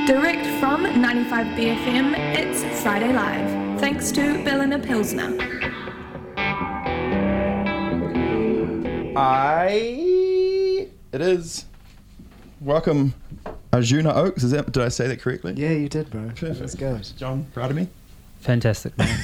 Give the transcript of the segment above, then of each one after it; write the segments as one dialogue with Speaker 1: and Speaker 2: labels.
Speaker 1: Direct from 95 BFM, it's Friday Live. Thanks to Berliner Pilsner.
Speaker 2: It is. Welcome, Arjuna Oaks. Did I say that correctly?
Speaker 3: Yeah, you did, bro.
Speaker 2: Perfect.
Speaker 3: Let's go.
Speaker 2: John, proud of me?
Speaker 4: Fantastic, man.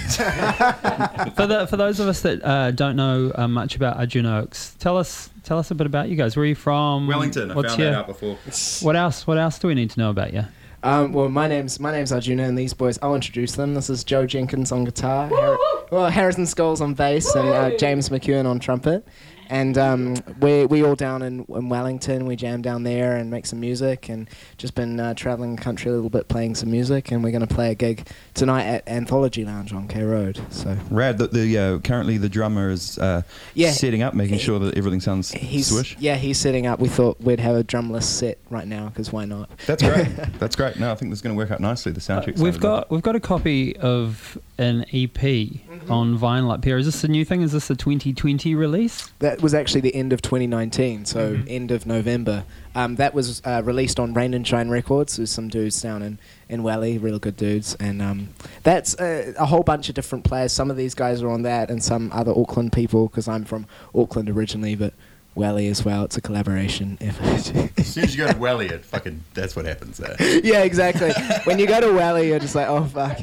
Speaker 4: for those of us that don't know much about Arjuna Oaks, tell us a bit about you guys. Where are you from?
Speaker 2: Wellington. I found that out before.
Speaker 4: What else do we need to know about you?
Speaker 3: Well, my name's Arjuna, and these boys, I'll introduce them. This is Joe Jenkins on guitar, Harrison Scholes on bass, and James McEwen on trumpet. And we all down in Wellington. We jam down there and make some music, and just been traveling the country a little bit, playing some music. And we're going to play a gig tonight at Anthology Lounge on K Road. So
Speaker 2: rad. Currently the drummer is setting up, making sure that everything sounds swish.
Speaker 3: Yeah, he's setting up. We thought we'd have a drumless set right now because why not?
Speaker 2: That's great. That's great. No, I think this is going to work out nicely. The sound check.
Speaker 4: We've got a copy of an EP on vinyl up here. Is this a new thing? Is this a 2020 release?
Speaker 3: That was actually the end of 2019, so end of November. That was released on Rain and Shine Records. There's some dudes down in Welly, real good dudes, and that's a whole bunch of different players. Some of these guys are on that, and some other Auckland people, because I'm from Auckland originally, but Welly as well. It's a collaboration effort.
Speaker 2: As soon as you go to Welly, that's what happens there.
Speaker 3: Yeah, exactly. When you go to Welly, you're just like, oh fuck.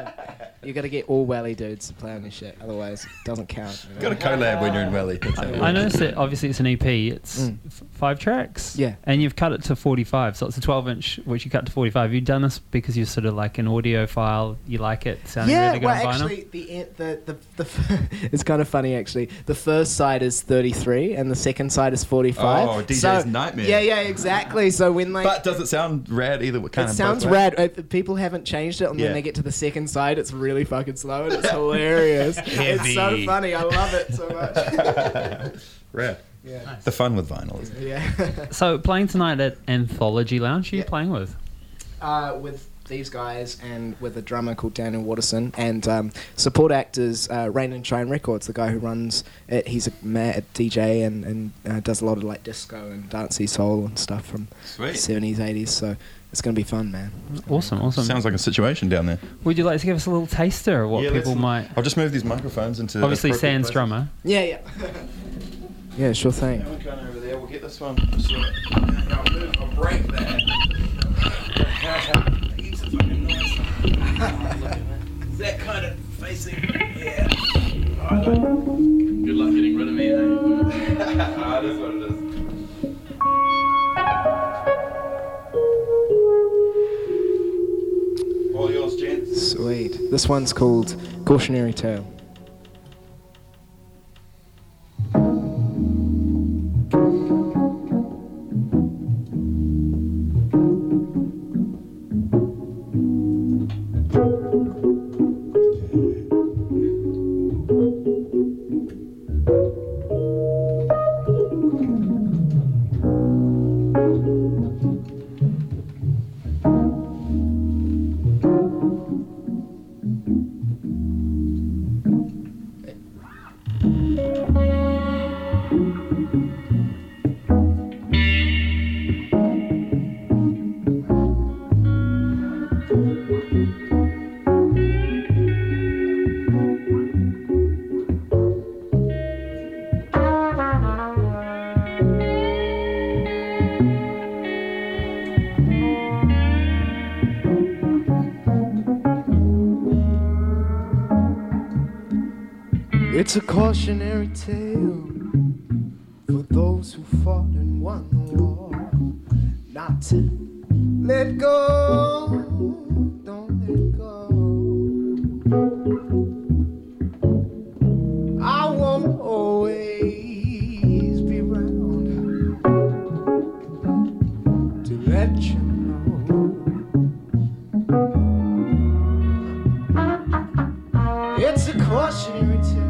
Speaker 3: You got to get all Welly dudes to play on your shit, otherwise it doesn't count. You know?
Speaker 2: Got a collab when you're in Welly.
Speaker 4: I noticed that obviously it's an EP. It's 5 tracks.
Speaker 3: Yeah.
Speaker 4: And you've cut it to 45, so it's a 12-inch which you cut to 45. Have you done this because you're sort of like an audiophile? You like it sounding really good on vinyl?
Speaker 3: Actually, the it's kind of funny actually. The first side is 33 and the second side is 45.
Speaker 2: Oh, DJ's nightmare.
Speaker 3: Yeah, exactly. So when
Speaker 2: but does it sound rad either?
Speaker 3: It sounds rad. People haven't changed it, and when they get to the second side, it's really fucking slow, and it's hilarious. It's so funny. I love it so much.
Speaker 2: Rad.
Speaker 3: Yeah.
Speaker 2: Nice. The fun with vinyl, isn't it?
Speaker 3: Yeah.
Speaker 4: So playing tonight at Anthology Lounge, who are you playing with?
Speaker 3: With these guys and with a drummer called Daniel Waterson, and support actors Rain and Shine Records, the guy who runs it. He's a DJ and does a lot of like disco and dancey soul and stuff from the 70s, 80s. So it's going to be fun, man.
Speaker 4: Awesome.
Speaker 2: Sounds like a situation down there.
Speaker 4: Would you like to give us a little taster of what people might...
Speaker 2: I'll just move these microphones into...
Speaker 4: Obviously, Sans drummer.
Speaker 3: Yeah. Yeah, sure thing.
Speaker 2: One kind over there. We'll get this one. I'll break that. It's a fucking noise. Is that kind of facing? Yeah.
Speaker 5: Good luck getting rid of me, eh?
Speaker 2: That is what it is. All yours, gents.
Speaker 3: Sweet. This one's called Cautionary Tale. It's a cautionary tale for those who fought and won the war. Not to let go, don't let go. I won't always be around to let you know. It's a cautionary tale.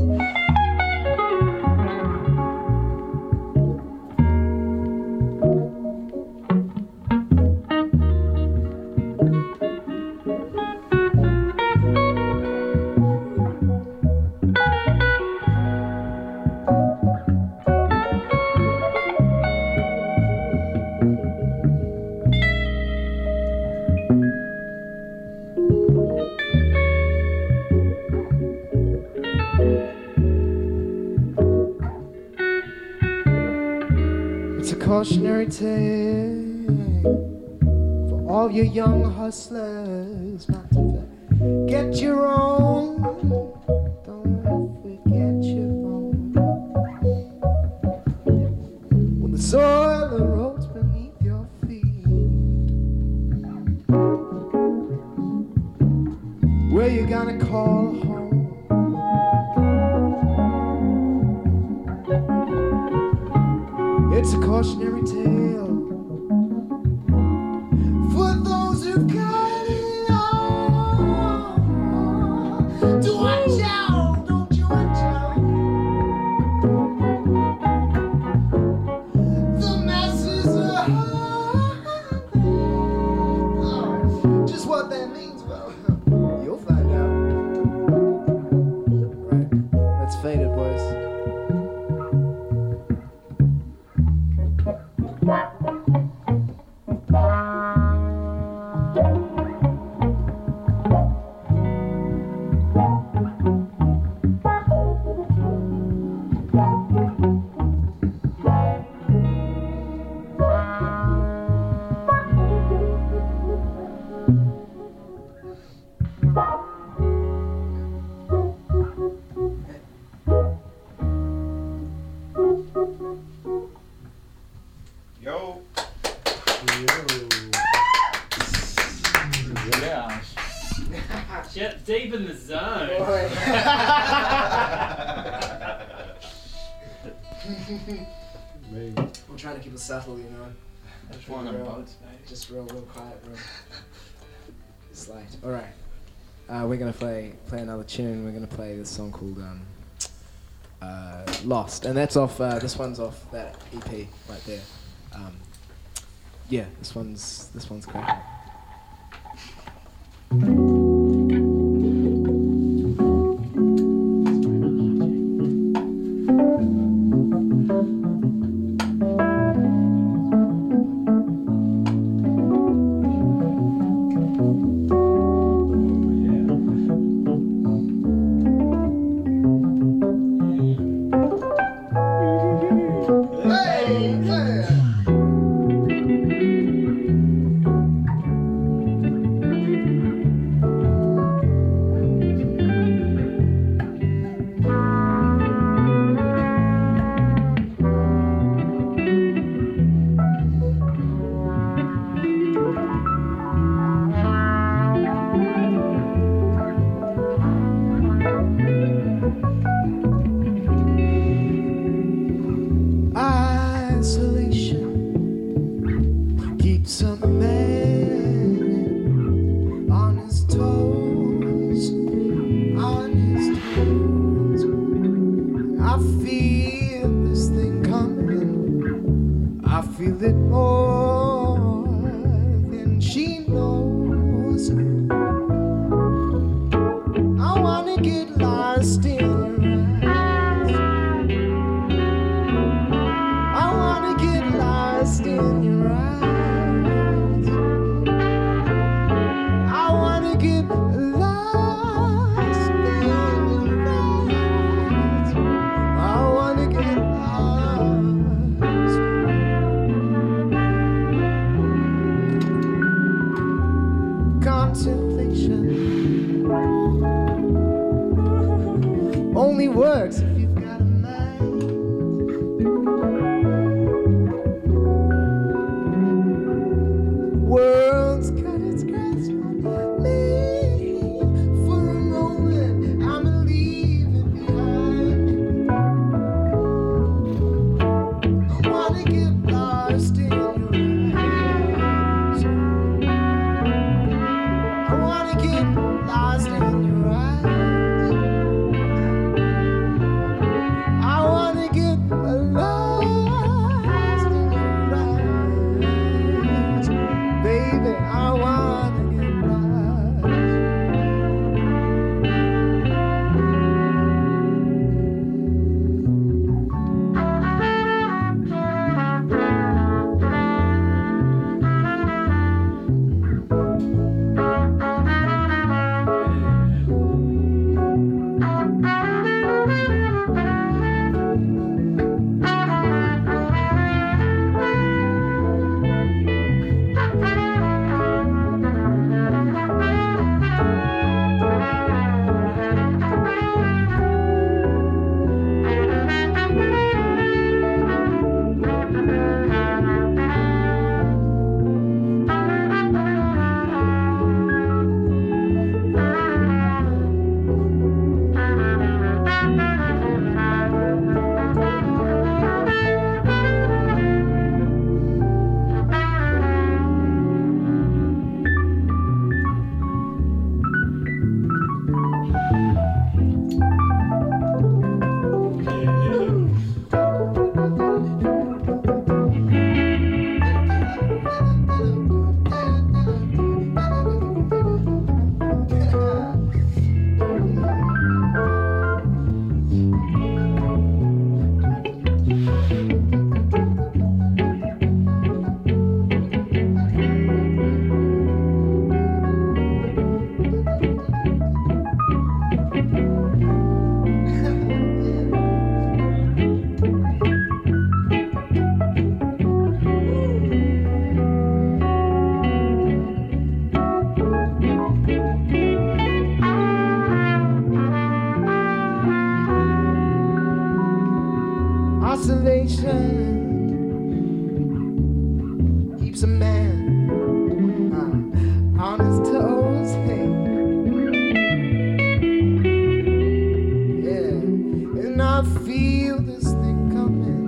Speaker 3: Cautionary tale for all you young hustlers not to forget your own. Don't forget your own. When the soil erodes beneath your feet, where you gonna call home? It's a cautionary tale for those who've got it all. To watch out, don't you watch out. The masses are hungry. Oh, just what that means, well, you'll find out. Right, let's fade it, boys.
Speaker 2: Yo.
Speaker 4: Yeah. Shit, deep in the zone.
Speaker 3: We're trying to keep it subtle, you know.
Speaker 5: Just one on boats, mate.
Speaker 3: Just real quiet, real. It's late. All right. We're gonna play another tune. We're gonna play this song called "Lost," and that's off. This one's off that EP right there. Yeah, this one's great. Isolation keeps a man on his toes, on his toes. I feel this thing coming, I feel it more than she knows. I wanna get lost in your eyes. I wanna get lost in your eyes. I wanna get lost in your eyes. I wanna get lost. Contemplation only works if you've got a mind. World's got its grasp on me. For a moment, I'ma leave it behind. I wanna get lost in your eyes. I wanna get lost in your eyes. Isolation keeps a man on his toes. Hey. Yeah, and I feel this thing coming.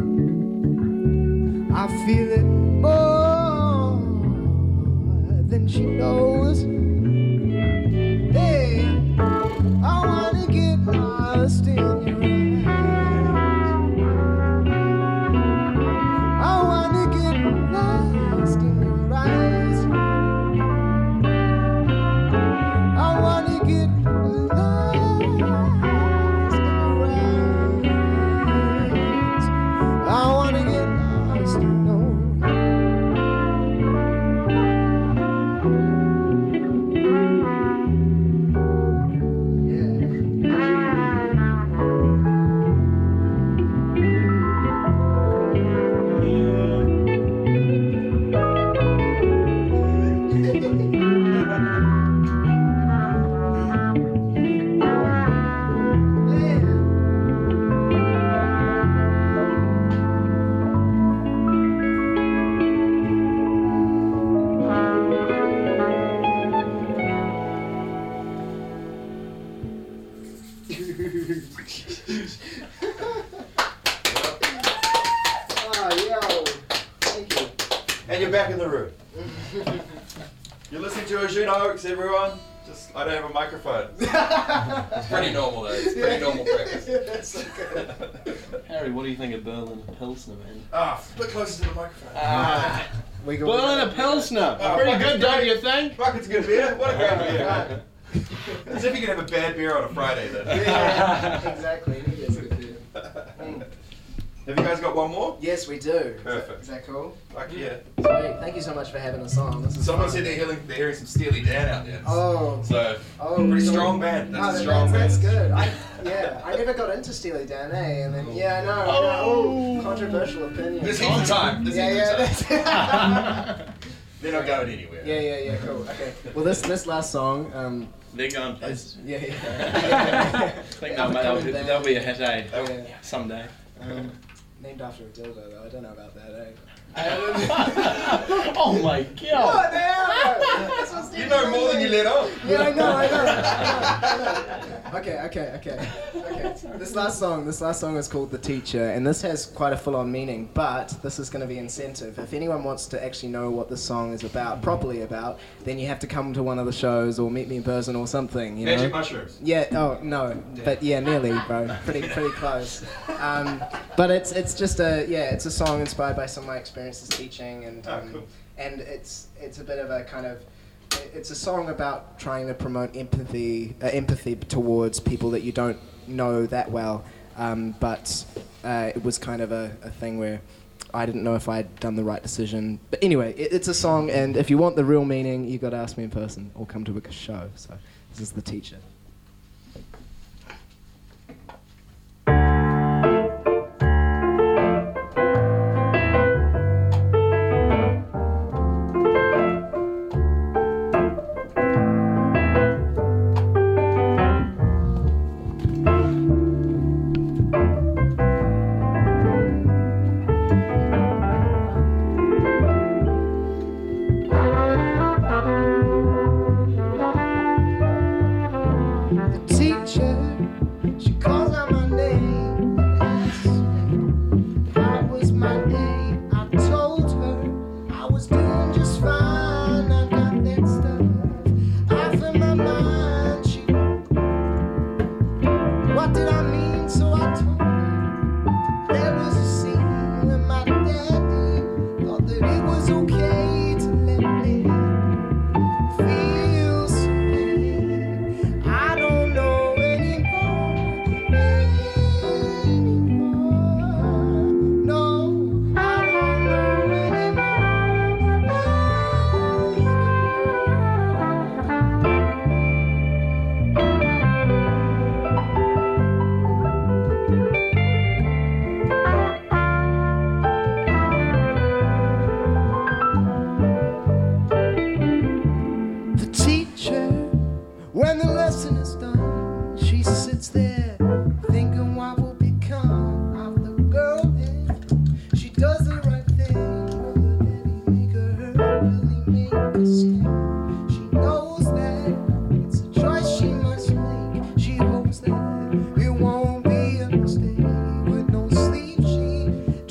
Speaker 3: I feel it more than she knows. Hey, I wanna get lost in your eyes. I wanna get lost in your eyes. I wanna get lost in your eyes. I wanna get lost in your
Speaker 2: And you're back in the room. You're listening to Arjuna Oaks, everyone. Just, I don't have a microphone.
Speaker 5: It's pretty normal though. It's pretty normal practice.
Speaker 3: That's so good.
Speaker 5: Harry, what do you think of Berliner Pilsner, man?
Speaker 2: Ah, a bit closer to the microphone.
Speaker 3: We go
Speaker 5: Berliner Pilsner!
Speaker 2: Oh,
Speaker 5: pretty
Speaker 2: fucking
Speaker 5: good, don't
Speaker 2: great.
Speaker 5: you think?
Speaker 2: Fuck, it's a good beer. What a great beer. As if you could have a bad beer on a Friday then.
Speaker 3: Yeah, exactly. It is good beer.
Speaker 2: Have you guys got one more?
Speaker 3: Yes, we do.
Speaker 2: Perfect.
Speaker 3: Is that cool?
Speaker 2: Fuck yeah.
Speaker 3: Sweet. Thank you so much for having us on. This is
Speaker 2: Someone
Speaker 3: fun.
Speaker 2: said they're hearing some Steely Dan out there.
Speaker 3: Oh.
Speaker 2: So,
Speaker 3: Oh,
Speaker 2: pretty
Speaker 3: really?
Speaker 2: strong band. That's
Speaker 3: No,
Speaker 2: a strong
Speaker 3: that's
Speaker 2: band.
Speaker 3: good. I never got into Steely Dan, eh? And then, yeah, I know. Oh, controversial opinion.
Speaker 2: There's heaps of time. There's heaps of time.
Speaker 3: That's
Speaker 2: They're not going anywhere.
Speaker 3: yeah, cool. Okay. Well, this last song,
Speaker 5: They're going places.
Speaker 3: yeah.
Speaker 5: I think they'll be a hit, eh?
Speaker 3: Yeah.
Speaker 5: Someday.
Speaker 3: Named after a dildo, though. I don't know about that, eh?
Speaker 5: Oh my god!
Speaker 2: You know more than you let on.
Speaker 3: Yeah, I know. Okay. This last song is called The Teacher, and this has quite a full-on meaning, but this is going to be incentive. If anyone wants to actually know what this song is properly about, then you have to come to one of the shows or meet me in person or something, you know?
Speaker 2: Magic mushrooms.
Speaker 3: Yeah, oh, no, but yeah, nearly, bro. Pretty close. But it's just it's a song inspired by some of my experiences teaching, and
Speaker 2: cool.
Speaker 3: and it's a bit of a kind of, it's a song about trying to promote empathy towards people that you don't know that well, but it was kind of a thing where I didn't know if I had done the right decision. But anyway, it's a song, and if you want the real meaning, you got to ask me in person or come to a show. So this is The Teacher.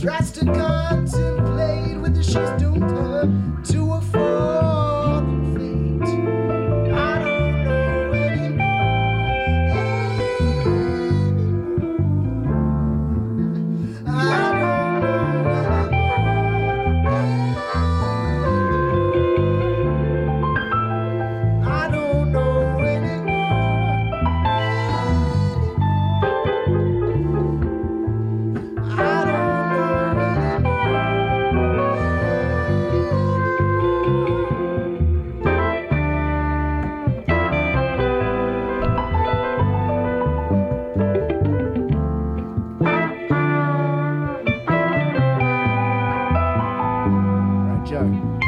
Speaker 3: tries to contemplate whether she's doomed her to a falling fate. I don't know anymore. I don't know Right, Joe.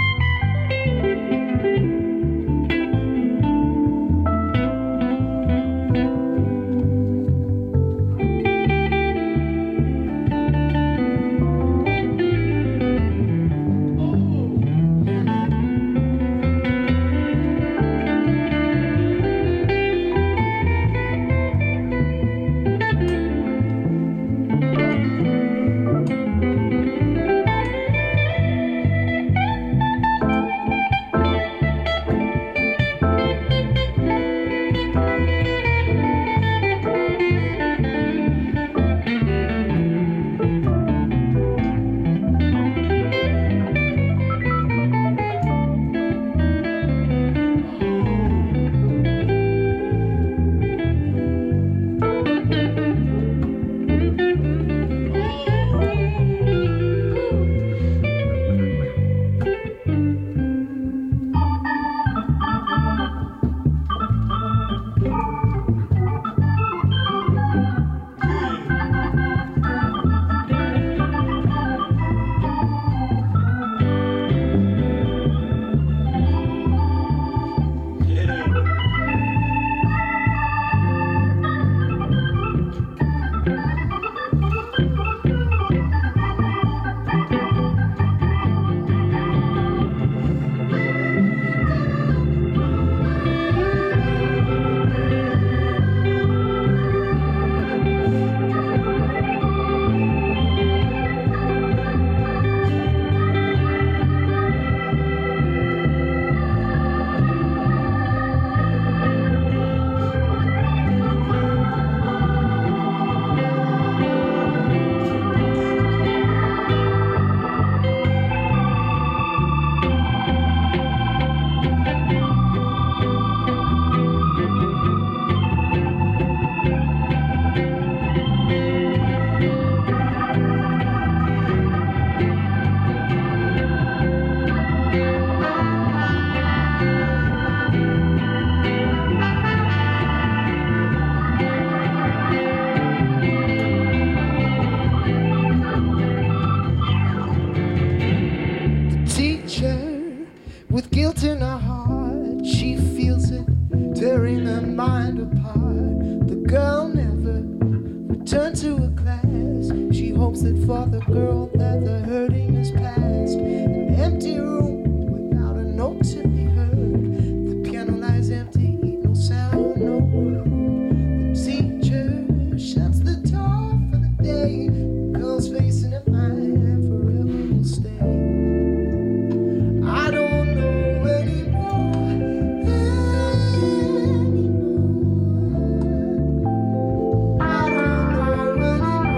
Speaker 3: With guilt in her heart, she feels it tearing her mind apart. The girl never returned to her class. She hopes that for the girl that the hurting is past. An empty room without a note to be heard. The piano lies empty, no sound, no word. The teacher shuts the door for the day. The girl's face in her mind and forever will stay. I don't know anymore. I don't know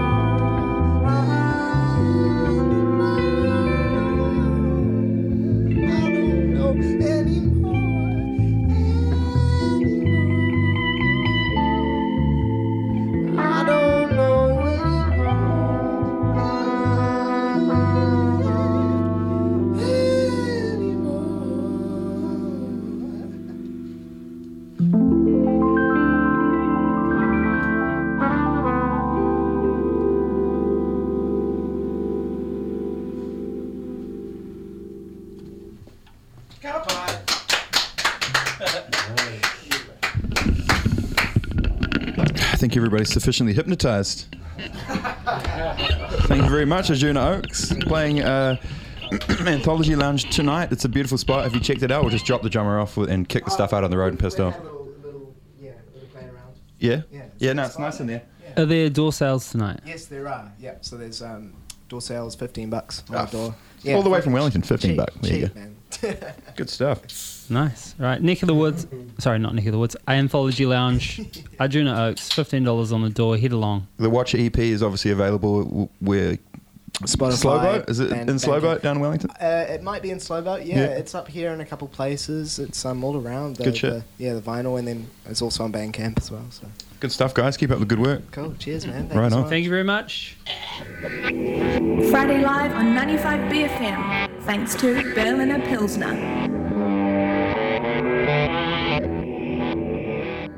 Speaker 2: I think everybody's sufficiently hypnotized. Thank you very much, Arjuna Oaks, playing Anthology Lounge tonight. It's a beautiful spot. Have you checked it out? We'll just drop the drummer off and kick the stuff out on the road and pissed off.
Speaker 3: Little play around.
Speaker 2: Yeah? Yeah, no, it's nice in there.
Speaker 4: Are there door sales tonight?
Speaker 3: Yes, there are. Yeah, so there's door sale is $15 on
Speaker 2: Ah,
Speaker 3: the door.
Speaker 2: all the way from Wellington, $15. There you
Speaker 3: Cheap,
Speaker 2: go.
Speaker 3: man.
Speaker 2: Good stuff.
Speaker 4: Nice. Right. Neck of the Woods. Sorry, not Neck of the Woods. Anthology Lounge. Arjuna Oaks. $15 on the door. Head along.
Speaker 2: The Watch EP is obviously available where
Speaker 3: Spotify.
Speaker 2: Slowboat? Is it in Slowboat down in Wellington?
Speaker 3: It might be in Slowboat. Yeah,
Speaker 2: Yeah.
Speaker 3: it's up here in a couple places. It's all around.
Speaker 2: Good shit.
Speaker 3: The vinyl, and then it's also on Bandcamp as well. So
Speaker 2: Good stuff, guys. Keep up the good work.
Speaker 3: cool. Cheers, man.
Speaker 2: Right on.
Speaker 4: Thank you very much.
Speaker 1: Friday Live on 95 BFM. Thanks to Berliner Pilsner.